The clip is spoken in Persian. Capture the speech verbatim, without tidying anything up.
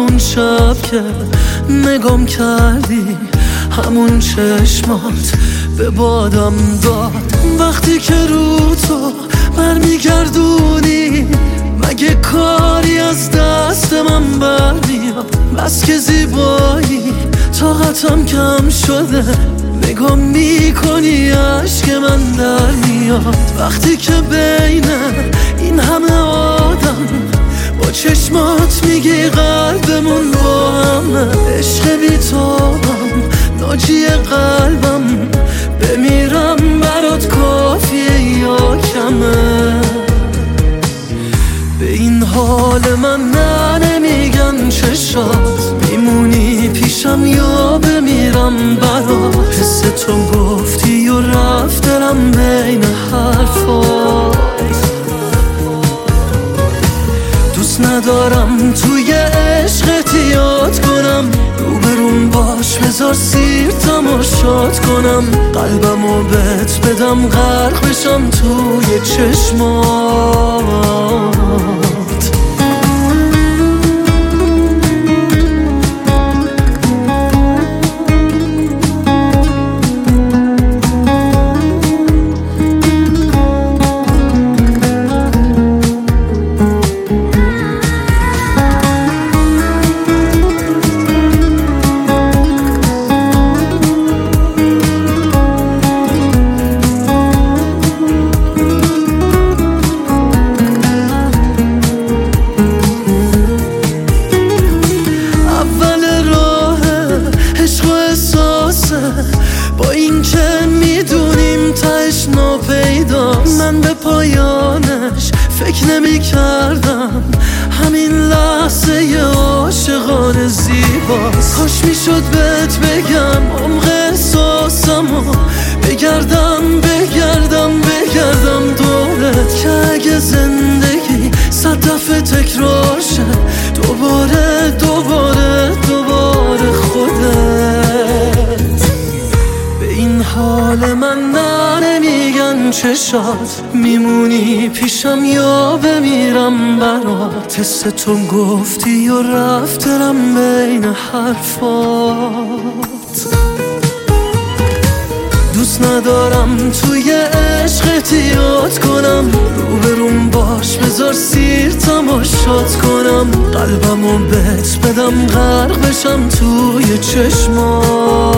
همون شب که نگام کردی، همون چشمات به بادم داد. وقتی که رو تو برمیگردونی مگه کاری از دست من برمیاد؟ بس که زیبایی طاقتم کم شده، نگاه میکنی عشق من در میاد. وقتی که بین این همه آدم با چشمات میگی قلبمون با همه، عشق بی تو هم ناجی قلبم، بمیرم برات کافیه یا کمه؟ به این حال من نه نمیگن چشات، میمونی پیشم یا بمیرم برات. حس تو گفتی و رفت دلم بین حرفات. دوست ندارم توی عشقت یاد کنم، روبروم باش بذار سیر تماشات کنم، قلبمو بهت بدم غرق بشم توی چشمات. با این که میدونیم تاش ناپیداست، من به پایانش فکر نمی کردم، همین لحظه ی عاشقانه زیباست. کاش میشد بهت بگم عمق احساسمو، بگردم بگردم بگردم دورت، که اگه زندگی صد دفعه تکرار شه، دوباره دوباره دوباره خودت. این حال من نه نمیگن چشات، میمونی پیشم یا بمیرم برات. حس تو گفتی و رفت دلم بین حرفات. دوست ندارم توی عشقت یاد کنم، روبروم باش بذار سیر تماشات کنم، قلبمو بهت بدم غرق بشم توی چشمات.